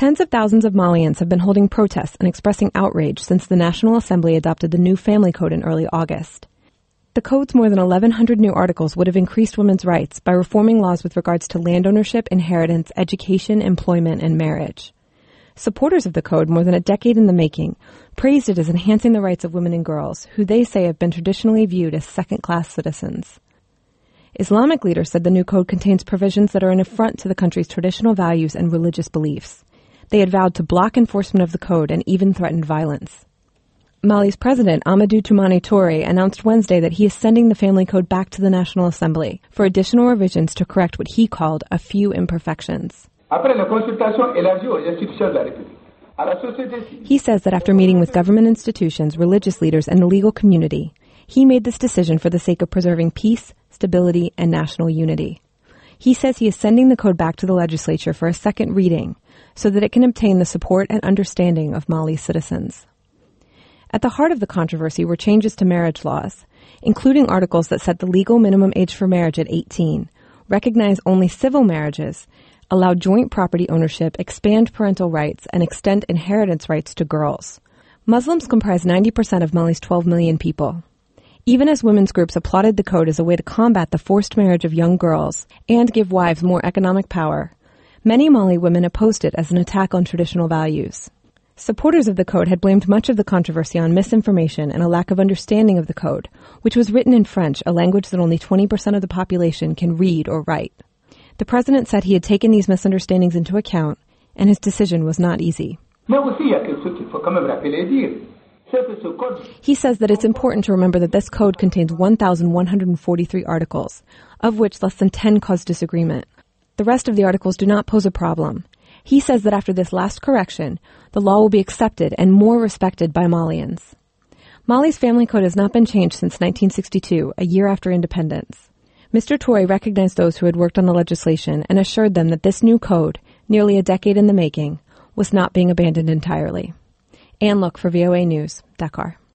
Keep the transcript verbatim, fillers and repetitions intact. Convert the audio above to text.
Tens of thousands of Malians have been holding protests and expressing outrage since the National Assembly adopted the new family code in early August. The code's more than eleven hundred new articles would have increased women's rights by reforming laws with regards to land ownership, inheritance, education, employment, and marriage. Supporters of the code, more than a decade in the making, praised it as enhancing the rights of women and girls, who they say have been traditionally viewed as second-class citizens. Islamic leaders said the new code contains provisions that are an affront to the country's traditional values and religious beliefs. They had vowed to block enforcement of the code and even threatened violence. Mali's president, Amadou Toumani Touré, announced Wednesday that he is sending the family code back to the National Assembly for additional revisions to correct what he called a few imperfections. He says that after meeting with government institutions, religious leaders, and the legal community, he made this decision for the sake of preserving peace, stability, and national unity. He says he is sending the code back to the legislature for a second reading so that it can obtain the support and understanding of Mali's citizens. At the heart of the controversy were changes to marriage laws, including articles that set the legal minimum age for marriage at eighteen, recognize only civil marriages, allow joint property ownership, expand parental rights, and extend inheritance rights to girls. Muslims comprise ninety percent of Mali's twelve million people. Even as women's groups applauded the code as a way to combat the forced marriage of young girls and give wives more economic power, many Mali women opposed it as an attack on traditional values. Supporters of the code had blamed much of the controversy on misinformation and a lack of understanding of the code, which was written in French, a language that only twenty percent of the population can read or write. The president said he had taken these misunderstandings into account, and his decision was not easy. He says that it's important to remember that this code contains one thousand one hundred forty-three articles, of which less than ten cause disagreement. The rest of the articles do not pose a problem. He says that after this last correction, the law will be accepted and more respected by Malians. Mali's family code has not been changed since nineteen sixty-two, a year after independence. Mister Touré recognized those who had worked on the legislation and assured them that this new code, nearly a decade in the making, was not being abandoned entirely. Ann Look for V O A News, Dakar.